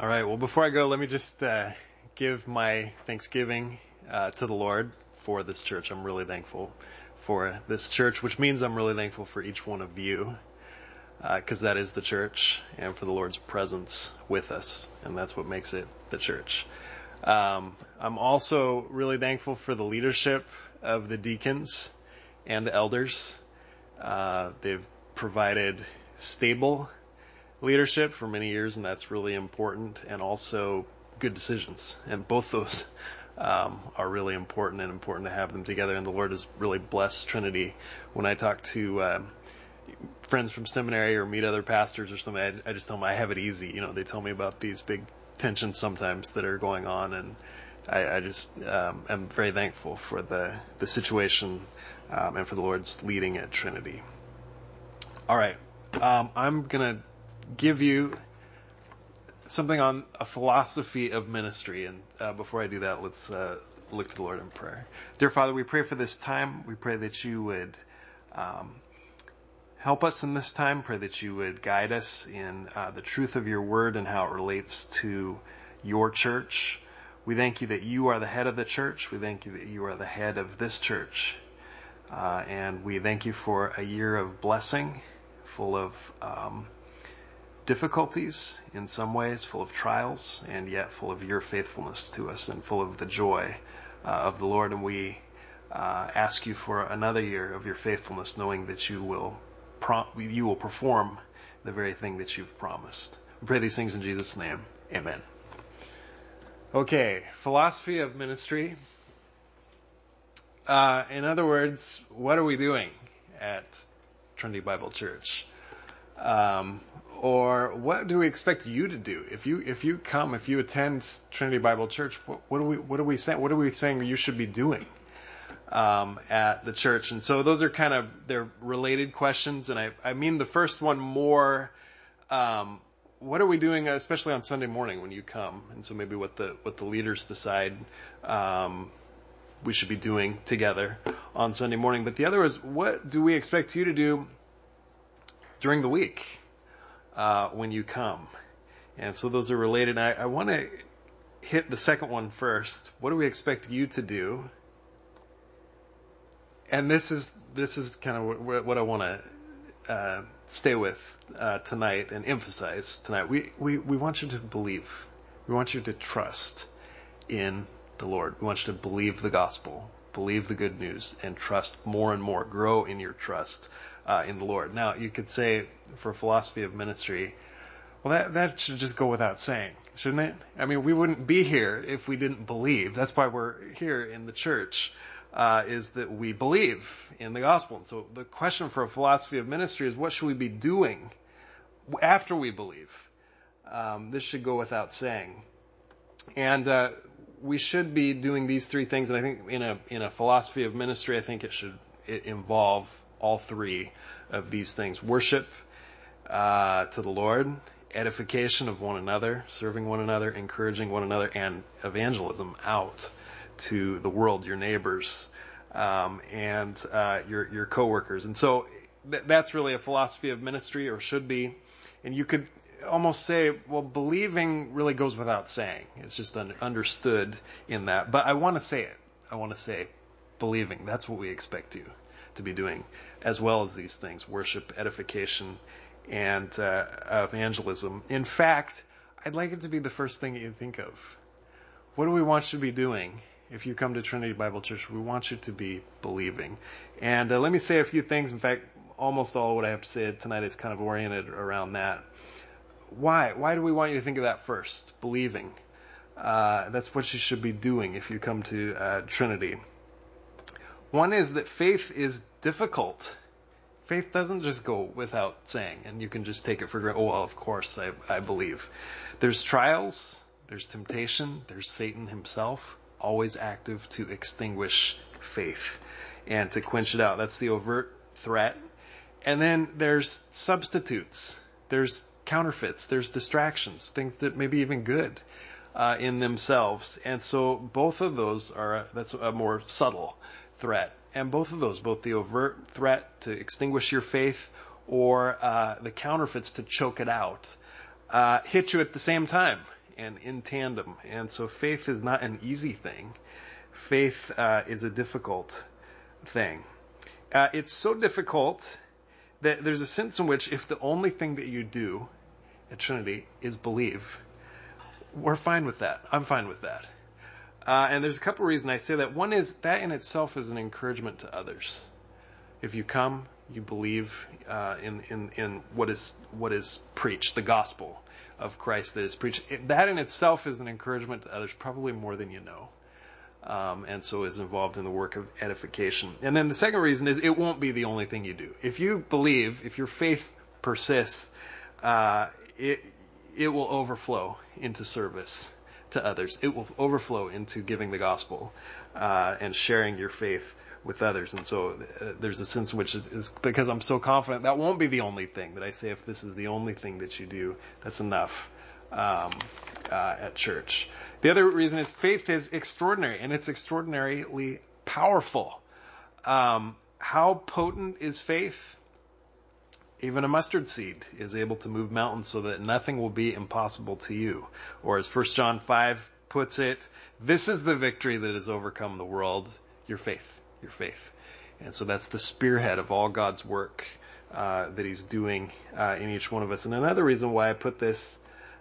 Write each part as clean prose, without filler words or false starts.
All right, well, before I go, let me just give my thanksgiving to the Lord for this church. I'm really thankful for this church, which means I'm really thankful for each one of you, because that is the church, and for the Lord's presence with us, and that's what makes it the church. I'm also really thankful for the leadership of the deacons and the elders. They've provided stable leadership for many years, and that's really important, and also good decisions. And both those are really important, and important to have them together. And the Lord has really blessed Trinity. When I talk to friends from seminary or meet other pastors or something, I just tell them I have it easy. You know, they tell me about these big tensions sometimes that are going on, and I just am very thankful for the situation and for the Lord's leading at Trinity. All right, I'm gonna give you something on a philosophy of ministry. And before I do that, let's look to the Lord in prayer. Dear Father, we pray for this time. We pray that you would help us in this time. Pray that you would guide us in the truth of your word and how it relates to your church. We thank you that you are the head of the church. We thank you that you are the head of this church. And we thank you for a year of blessing, full of difficulties in some ways, full of trials, and yet full of your faithfulness to us and full of the joy of the Lord. And we ask you for another year of your faithfulness, knowing that you will perform the very thing that you've promised. We pray these things in Jesus' name. Amen. Okay, philosophy of ministry. In other words, what are we doing at Trinity Bible Church? Or what do we expect you to do if you come, if you attend Trinity Bible Church? What are we saying? What are we saying you should be doing at the church? And so those are they're related questions. And I mean the first one more. What are we doing, especially on Sunday morning when you come? And so maybe what the leaders decide we should be doing together on Sunday morning. But the other is, what do we expect you to do during the week when you come? And so those are related. I want to hit the second one first. What do we expect you to do? And this is kind of what I want to stay with tonight and emphasize tonight. We want you to believe. We want you to trust in the Lord. We want you to believe the gospel, believe the good news, and trust more and more. Grow in your trust in the Lord. Now, you could say, for philosophy of ministry, well, that should just go without saying, shouldn't it? I mean, we wouldn't be here if we didn't believe. That's why we're here in the church, is that we believe in the gospel. And so the question for a philosophy of ministry is, what should we be doing after we believe? This should go without saying. And we should be doing these three things. And I think in a philosophy of ministry, I think it involve all three of these things: worship to the Lord, edification of one another, serving one another, encouraging one another, and evangelism out to the world, your neighbors, and your coworkers. And so that's really a philosophy of ministry, or should be. And you could almost say, well, believing really goes without saying. It's just understood in that. But I want to say it. I want to say believing. That's what we expect you to be doing, as well as these things: worship, edification, and evangelism. In fact, I'd like it to be the first thing you think of. What do we want you to be doing if you come to Trinity Bible Church? We want you to be believing. And let me say a few things. In fact, almost all of what I have to say tonight is kind of oriented around that. Why? Why do we want you to think of that first? Believing. That's what you should be doing if you come to Trinity. One is that faith is difficult. Faith doesn't just go without saying, and you can just take it for granted. Oh, well, of course, I believe. There's trials, there's temptation, there's Satan himself, always active to extinguish faith and to quench it out. That's the overt threat. And then there's substitutes. There's counterfeits. There's distractions, things that may be even good in themselves. And so both of those that's a more subtle threat. And both of those, both the overt threat to extinguish your faith or the counterfeits to choke it out, hit you at the same time. and in tandem. And so faith is not an easy thing. Faith is a difficult thing. It's so difficult that there's a sense in which if the only thing that you do at Trinity is believe, we're fine with that. I'm fine with that. And there's a couple reasons I say that. One is that in itself is an encouragement to others. If you come, you believe in what is preached, the gospel of Christ that is preached. That in itself is an encouragement to others, probably more than you know. And so is involved in the work of edification. And then the second reason is it won't be the only thing you do. If you believe, if your faith persists, it will overflow into service to others. It will overflow into giving the gospel and sharing your faith with others. And so there's a sense in which is because I'm so confident that won't be the only thing that I say. If this is the only thing that you do, that's enough at church. The other reason is faith is extraordinary, and it's extraordinarily powerful. How potent is faith? Even a mustard seed is able to move mountains so that nothing will be impossible to you. Or as 1 John 5 puts it, this is the victory that has overcome the world, your faith. Your faith. And so that's the spearhead of all God's work that he's doing in each one of us. And another reason why I put this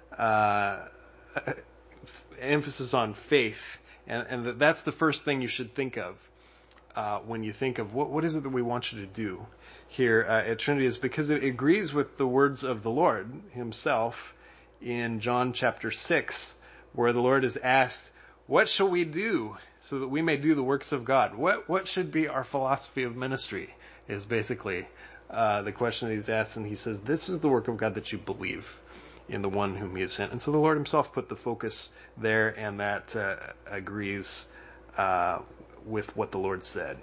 emphasis on faith, and that's the first thing you should think of when you think of what is it that we want you to do here at Trinity, is because it agrees with the words of the Lord himself in John chapter 6, where the Lord is asked, what shall we do so that we may do the works of God? What should be our philosophy of ministry is basically the question that he's asked. And he says, this is the work of God, that you believe in the one whom he has sent. And so the Lord himself put the focus there, and that agrees with what the Lord said.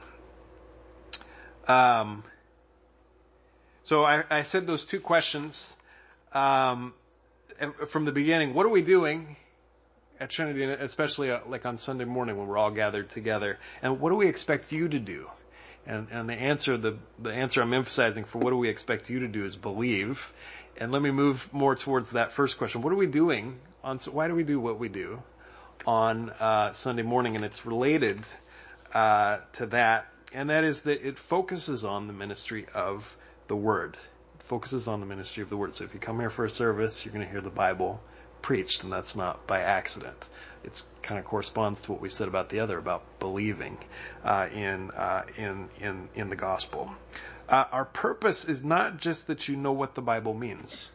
So I said those two questions from the beginning. What are we doing at Trinity, especially like on Sunday morning when we're all gathered together? And what do we expect you to do? And the answer I'm emphasizing for what do we expect you to do is believe. And let me move more towards that first question. What are we doing why do we do what we do on Sunday morning? And it's related to that. And that is that it focuses on the ministry of the Word. It focuses on the ministry of the Word. So if you come here for a service, you're going to hear the Bible preached, and that's not by accident. It kind of corresponds to what we said about believing in the gospel. Our purpose is not just that you know what the Bible means.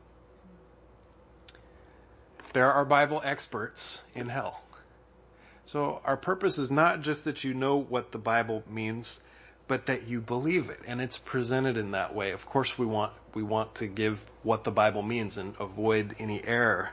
There are Bible experts in hell. So our purpose is not just that you know what the Bible means, but that you believe it, and it's presented in that way. Of course, we want to give what the Bible means and avoid any error.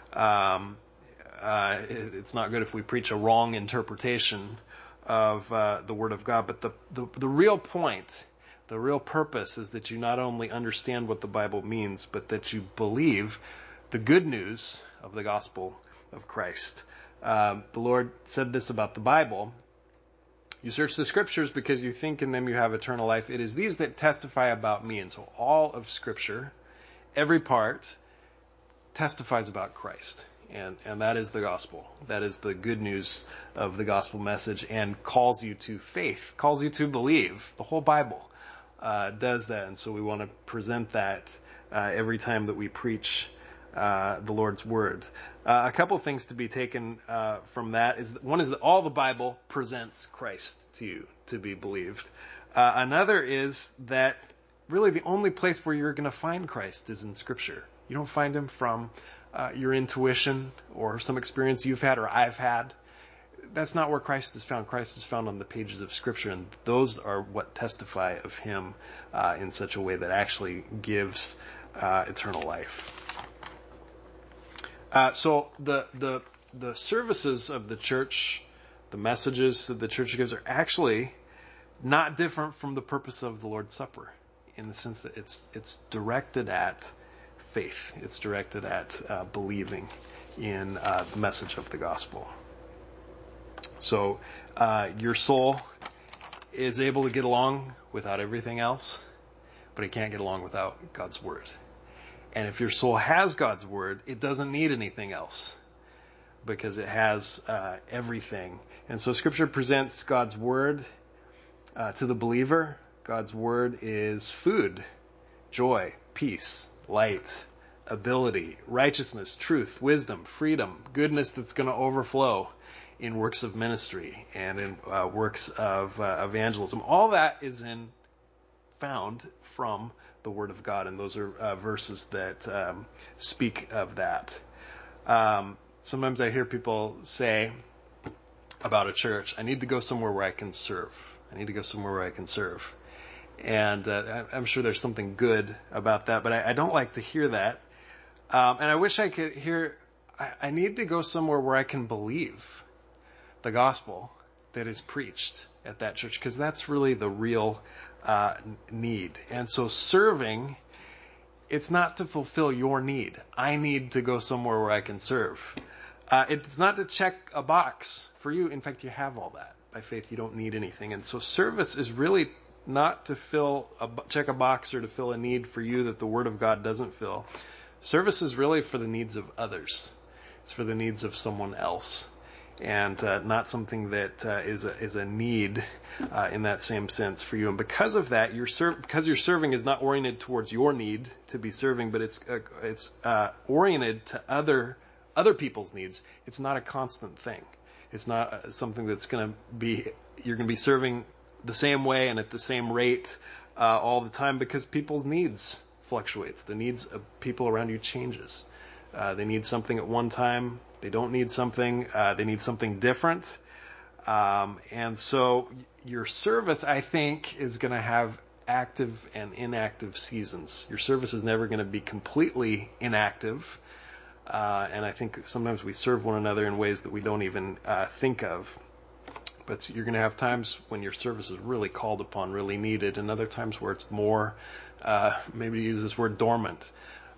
It's not good if we preach a wrong interpretation of the Word of God. But the real point, the real purpose, is that you not only understand what the Bible means, but that you believe the good news of the gospel of Christ. The Lord said this about the Bible. You search the scriptures because you think in them you have eternal life. It is these that testify about me. And so all of Scripture, every part, testifies about Christ. And that is the gospel. That is the good news of the gospel message, and calls you to faith, calls you to believe. The whole Bible does that. And so we want to present that every time that we preach the Lord's word. A couple of things to be taken from that is one is that all the Bible presents Christ to you to be believed. Another is that really the only place where you're going to find Christ is in Scripture. You don't find him from your intuition or some experience you've had or I've had. That's not where Christ is found. Christ is found on the pages of Scripture, and those are what testify of him in such a way that actually gives eternal life. So the services of the church, the messages that the church gives, are actually not different from the purpose of the Lord's Supper, in the sense that it's directed at faith. It's directed at believing in the message of the gospel. So your soul is able to get along without everything else, but it can't get along without God's word. And if your soul has God's word, it doesn't need anything else because it has everything. And so Scripture presents God's word to the believer. God's word is food, joy, peace, light, ability, righteousness, truth, wisdom, freedom, goodness that's going to overflow in works of ministry and in works of evangelism. All that is found from the Word of God, and those are verses that speak of that. Sometimes I hear people say about a church, I need to go somewhere where I can serve. I need to go somewhere where I can serve. And I'm sure there's something good about that, but I don't like to hear that. And I wish I could hear, I need to go somewhere where I can believe the gospel that is preached at that church, because that's really the real need. And so serving, it's not to fulfill your need. I need to go somewhere where I can serve. It's not to check a box for you. In fact, you have all that. By faith, you don't need anything. And so service is really not to check a box or to fill a need for you that the Word of God doesn't fill. Service is really for the needs of others. It's for the needs of someone else, and not something that is a need in that same sense for you. And because of that, because your serving is not oriented towards your need to be serving, but it's oriented to other people's needs. It's not a constant thing. It's not something that's going to be, you're going to be serving the same way and at the same rate all the time, because people's needs fluctuates. The needs of people around you changes. They need something at one time. They don't need something. They need something different. And so your service, I think, is going to have active and inactive seasons. Your service is never going to be completely inactive. And I think sometimes we serve one another in ways that we don't even think of. But you're going to have times when your service is really called upon, really needed, and other times where it's more, maybe to use this word, dormant.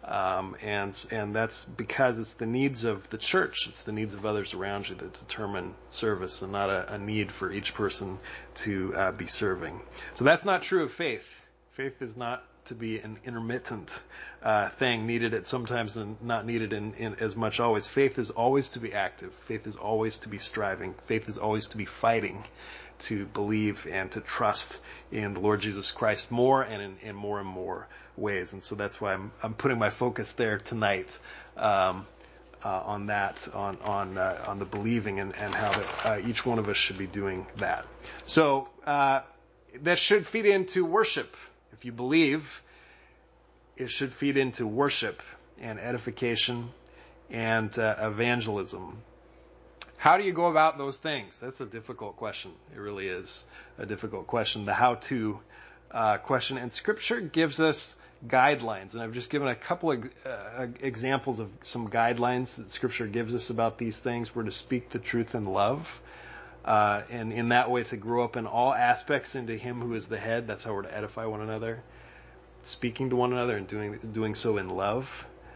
And that's because it's the needs of the church, it's the needs of others around you that determine service, and not a need for each person to be serving. So that's not true of faith. Faith is not to be an intermittent thing, needed at sometimes and not needed in as much always. Faith is always to be active. Faith is always to be striving. Faith is always to be fighting to believe and to trust in the Lord Jesus Christ more and in more and more ways. And so that's why I'm putting my focus there tonight on that, on the believing and how that each one of us should be doing that. So that should feed into worship. If you believe, it should feed into worship and edification and evangelism. How do you go about those things? That's a difficult question. It really is a difficult question, the how-to question. And Scripture gives us guidelines. And I've just given a couple of examples of some guidelines that Scripture gives us about these things. We're to speak the truth in love. And in that way to grow up in all aspects into Him who is the head. That's how we're to edify one another. Speaking to one another and doing so in love.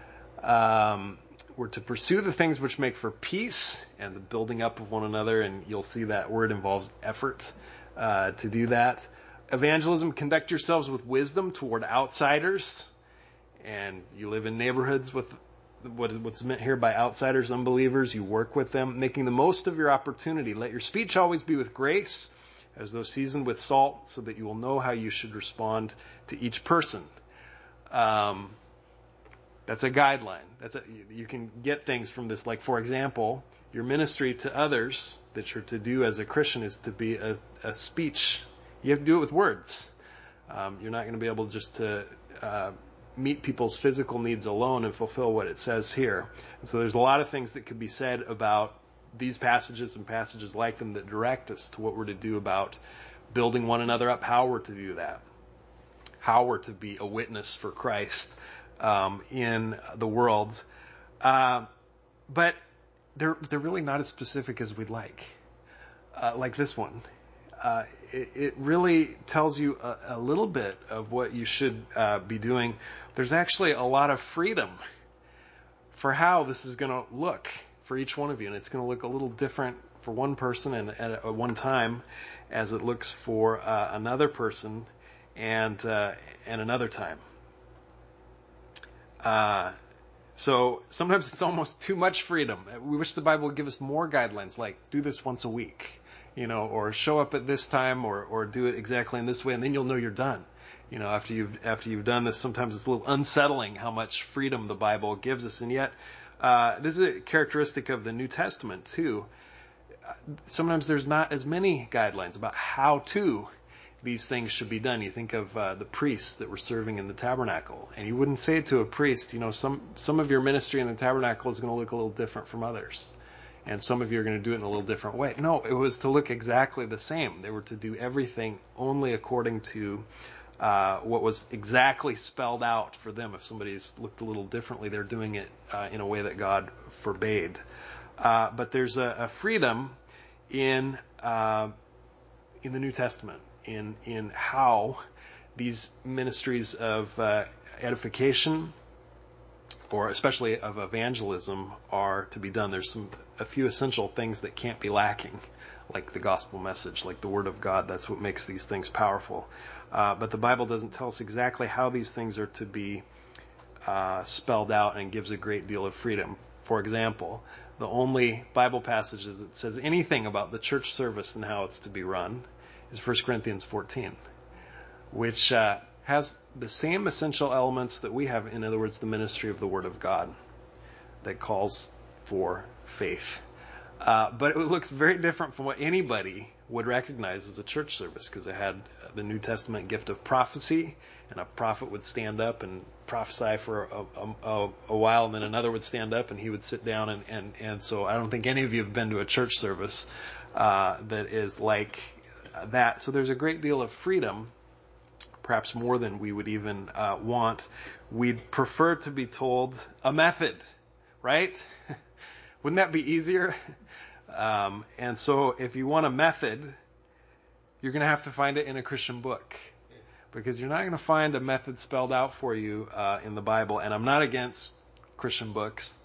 We're to pursue the things which make for peace and the building up of one another, and you'll see that word involves effort to do that. Evangelism, conduct yourselves with wisdom toward outsiders, and you live in neighborhoods with what's meant here by outsiders, unbelievers. You work with them, making the most of your opportunity. Let your speech always be with grace, as though seasoned with salt, so that you will know how you should respond to each person. That's a guideline. You can get things from this. Like, for example, your ministry to others that you're to do as a Christian is to be a speech. You have to do it with words. You're not going to be able just to meet people's physical needs alone and fulfill what it says here. And so there's a lot of things that could be said about these passages and passages like them that direct us to what we're to do about building one another up, how we're to do that, how we're to be a witness for Christ in the world. But they're really not as specific as we'd like this one. It really tells you a little bit of what you should be doing. There's actually a lot of freedom for how this is going to look for each one of you, and it's going to look a little different for one person and at one time as it looks for another person and another time. So sometimes it's almost too much freedom. We wish the Bible would give us more guidelines, like do this once a week, or show up at this time, or do it exactly in this way, and then you'll know you're done. After you've done this, sometimes it's a little unsettling how much freedom the Bible gives us, and yet this is a characteristic of the New Testament too. Sometimes there's not as many guidelines about how to these things should be done. You think of the priests that were serving in the tabernacle, and you wouldn't say to a priest, some of your ministry in the tabernacle is going to look a little different from others, and some of you are going to do it in a little different way. No, it was to look exactly the same. They were to do everything only according to what was exactly spelled out for them. If somebody's looked a little differently, they're doing it in a way that God forbade. But there's a freedom in the New Testament in how these ministries of edification, or especially of evangelism, are to be done. There's a few essential things that can't be lacking, like the gospel message, like the Word of God. That's what makes these things powerful. But the Bible doesn't tell us exactly how these things are to be spelled out, and gives a great deal of freedom. For example, the only Bible passages that says anything about the church service and how it's to be run is 1 Corinthians 14, which has the same essential elements that we have. In other words, the ministry of the Word of God that calls for faith. But it looks very different from what anybody would recognize as a church service, because it had the New Testament gift of prophecy, and a prophet would stand up and prophesy for a while, and then another would stand up and he would sit down. And so I don't think any of you have been to a church service that is like that. So there's a great deal of freedom, perhaps more than we would even want. We'd prefer to be told a method, right? Wouldn't that be easier? And so if you want a method, you're going to have to find it in a Christian book, because you're not going to find a method spelled out for you in the Bible. And I'm not against Christian books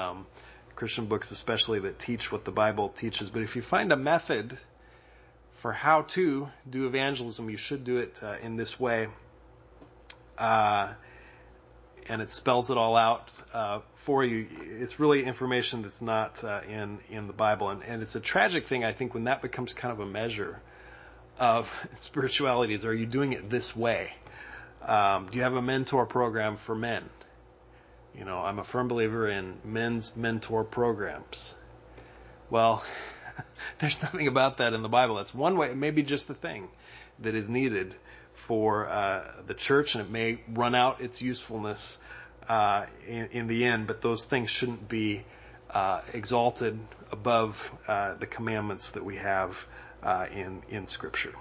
especially that teach what the Bible teaches. But if you find a method for how to do evangelism, you should do it in this way. And it spells it all out for you. It's really information that's not in the Bible. And it's a tragic thing, I think, when that becomes kind of a measure of spirituality. Is, are you doing it this way? Do you have a mentor program for men? I'm a firm believer in men's mentor programs. Well, there's nothing about that in the Bible. That's one way, maybe just the thing that is needed for the church, and it may run out its usefulness in the end, but those things shouldn't be exalted above the commandments that we have in Scripture.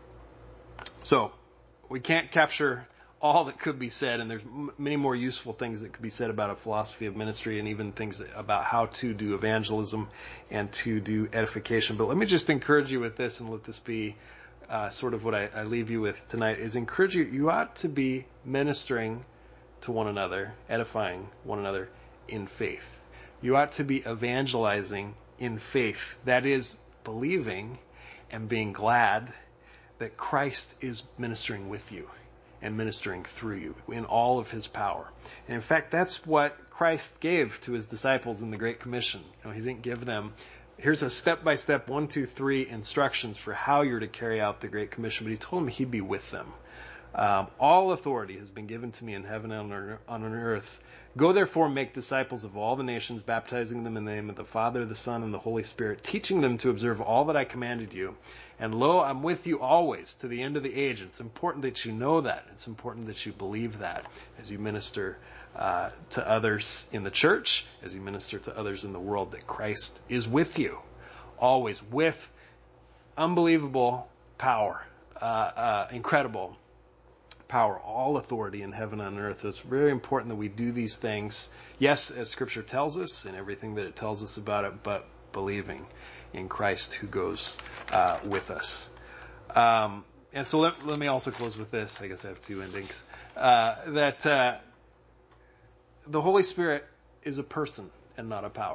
So we can't capture all that could be said, and there's many more useful things that could be said about a philosophy of ministry, and even things about how to do evangelism and to do edification. But let me just encourage you with this, and let this be sort of what I leave you with tonight, is encourage you. You ought to be ministering to one another, edifying one another in faith. You ought to be evangelizing in faith. That is, believing and being glad that Christ is ministering with you and ministering through you in all of his power. And in fact, that's what Christ gave to his disciples in the Great Commission. He didn't give them, here's a step-by-step 1, 2, 3 instructions for how you're to carry out the Great Commission, but he told them he'd be with them. All authority has been given to me in heaven and on earth. Go therefore and make disciples of all the nations, baptizing them in the name of the Father, the Son, and the Holy Spirit, teaching them to observe all that I commanded you. And lo, I'm with you always to the end of the age. It's important that you know that. It's important that you believe that as you minister to others in the church, as you minister to others in the world, that Christ is with you, always, with unbelievable power, incredible power, all authority in heaven and on earth. It's very important that we do these things, yes, as Scripture tells us and everything that it tells us about it, but believing in Christ who goes with us. And so let me also close with this. I guess I have two endings. That the Holy Spirit is a person and not a power.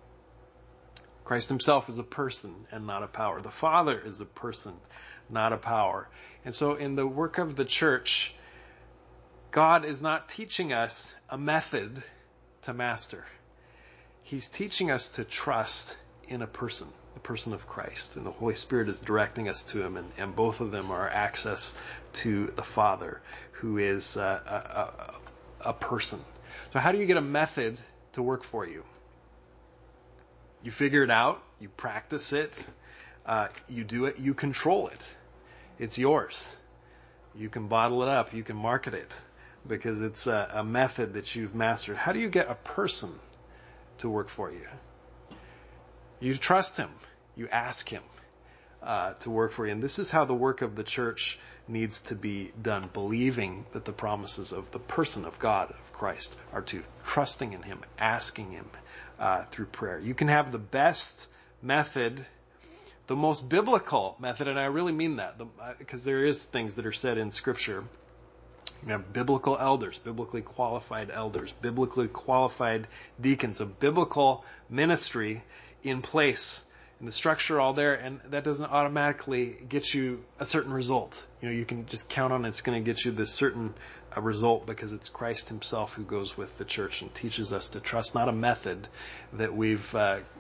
Christ himself is a person and not a power. The Father is a person, not a power. And so in the work of the church, God is not teaching us a method to master. He's teaching us to trust in a person, the person of Christ. And the Holy Spirit is directing us to him. And both of them are access to the Father, who is a person. So how do you get a method to work for you? You figure it out. You practice it. You do it. You control it. It's yours. You can bottle it up. You can market it because it's a method that you've mastered. How do you get a person to work for you? You trust him. You ask him to work for you. And this is how the work of the church needs to be done, believing that the promises of the person of God, of Christ, are to trusting in him, asking him through prayer. You can have the best method, the most biblical method, and I really mean that, because there is things that are said in Scripture. You have biblical elders, biblically qualified elders, biblically qualified deacons, a biblical ministry in place, and the structure all there, and that doesn't automatically get you a certain result. You can just count on it's going to get you this certain result because it's Christ himself who goes with the church and teaches us to trust, not a method that we've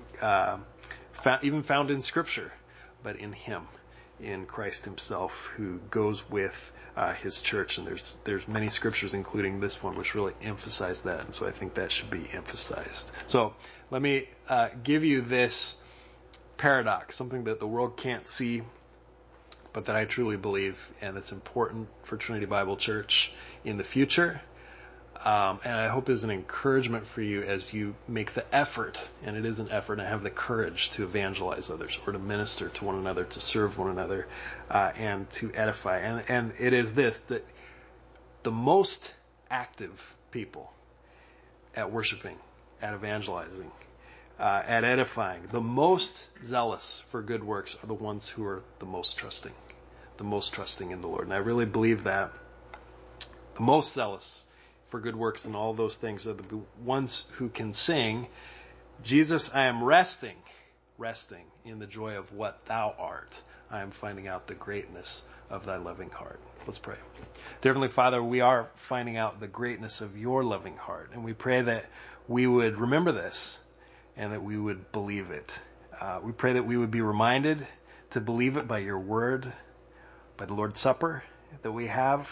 even found in Scripture, but in him, in Christ himself, who goes with his church. And there's many scriptures, including this one, which really emphasize that. And so I think that should be emphasized. So let me give you this paradox, something that the world can't see, but that I truly believe, and it's important for Trinity Bible Church in the future. And I hope is an encouragement for you as you make the effort, and it is an effort, and have the courage to evangelize others or to minister to one another, to serve one another, and to edify. And it is this, that the most active people at worshiping, at evangelizing, at edifying, the most zealous for good works are the ones who are the most trusting in the Lord. And I really believe that the most zealous for good works and all those things are the ones who can sing, Jesus, I am resting in the joy of what thou art. I am finding out the greatness of thy loving heart. Let's pray. Dear Heavenly Father, we are finding out the greatness of your loving heart, and we pray that we would remember this and that we would believe it. We pray that we would be reminded to believe it by your word, by the Lord's Supper that we have.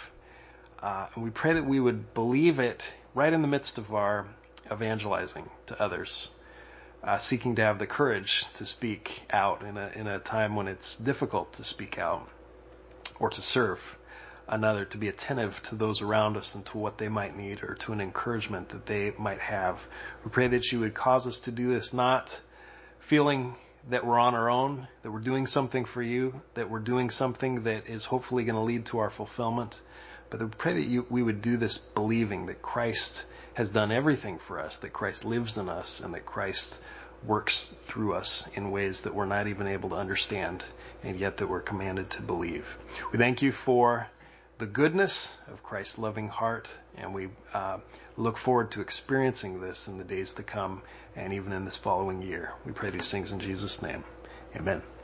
And we pray that we would believe it right in the midst of our evangelizing to others, seeking to have the courage to speak out in a time when it's difficult to speak out or to serve another, to be attentive to those around us and to what they might need or to an encouragement that they might have. We pray that you would cause us to do this not feeling that we're on our own, that we're doing something for you, that we're doing something that is hopefully going to lead to our fulfillment, but we pray that we would do this believing that Christ has done everything for us, that Christ lives in us, and that Christ works through us in ways that we're not even able to understand, and yet that we're commanded to believe. We thank you for the goodness of Christ's loving heart, and we look forward to experiencing this in the days to come and even in this following year. We pray these things in Jesus' name. Amen.